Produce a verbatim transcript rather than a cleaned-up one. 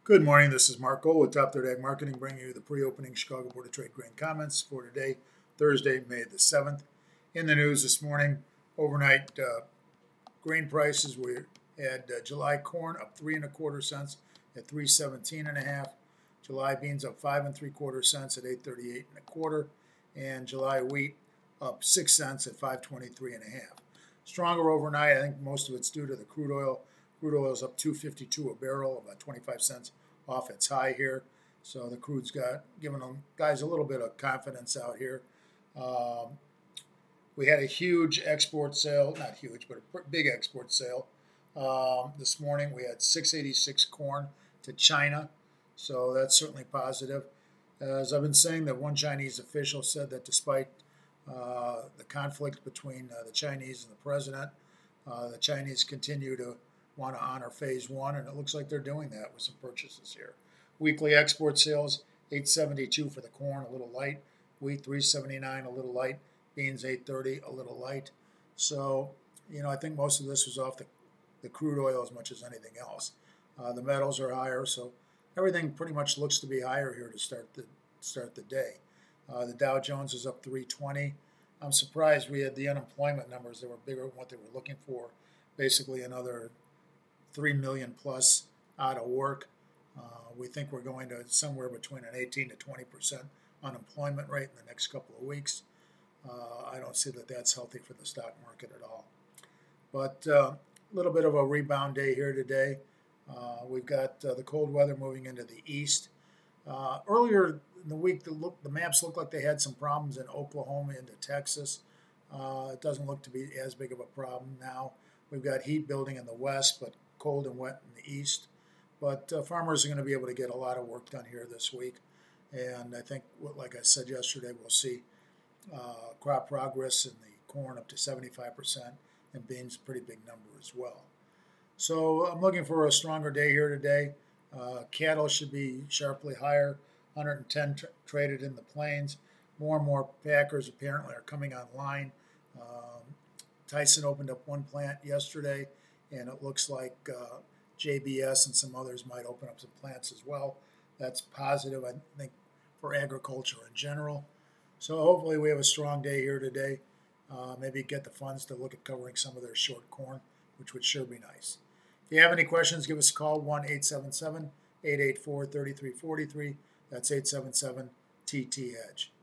Good morning. This is Mark Gold with Top Third Ag Marketing, bringing you the pre-opening Chicago Board of Trade grain comments for today, Thursday, May the seventh. In the news this morning, overnight uh, grain prices, we had uh, July corn up three and a quarter cents at three seventeen and a half. July beans up five and three quarter cents at eight thirty-eight and a quarter, and July wheat up six cents at five twenty-three and a half. Stronger overnight. I think most of it's due to the crude oil. Crude oil is up two fifty-two a barrel, about twenty-five cents off its high here. So the crude's got giving them guys a little bit of confidence out here. Um, we had a huge export sale, not huge, but a big export sale um, this morning. We had six eighty-six corn to China, so that's certainly positive. As I've been saying, that one Chinese official said that despite uh, the conflict between uh, the Chinese and the president, uh, the Chinese continue to want to honor phase one, and it looks like they're doing that with some purchases here. Weekly export sales, eight seventy-two for the corn, a little light. Wheat, three seventy-nine, a little light. Beans, eight thirty, a little light. So, you know, I think most of this was off the, the crude oil as much as anything else. Uh, the metals are higher, so everything pretty much looks to be higher here to start the start the day. Uh, the Dow Jones is up three twenty. I'm surprised we had the unemployment numbers that were bigger than what they were looking for. Basically, another three million plus out of work. Uh, we think we're going to somewhere between an eighteen to twenty percent unemployment rate in the next couple of weeks. Uh, I don't see that that's healthy for the stock market at all. But a uh, little bit of a rebound day here today. Uh, we've got uh, the cold weather moving into the east. Uh, earlier in the week, the, look, the maps looked like they had some problems in Oklahoma into Texas. Uh, it doesn't look to be as big of a problem now. We've got heat building in the west, but cold and wet in the east. But uh, farmers are going to be able to get a lot of work done here this week. And I think, like I said yesterday, we'll see uh, crop progress in the corn up to seventy-five percent and beans a pretty big number as well. So I'm looking for a stronger day here today. Uh, cattle should be sharply higher, one hundred ten tra- traded in the plains. More and more packers apparently are coming online. Um, Tyson opened up one plant yesterday, and it looks like uh, J B S and some others might open up some plants as well. That's positive, I think, for agriculture in general. So hopefully we have a strong day here today. Uh, maybe get the funds to look at covering some of their short corn, which would sure be nice. If you have any questions, give us a call, one eight seven seven, eight eight four, three three four three. That's eight seven seven T T Edge.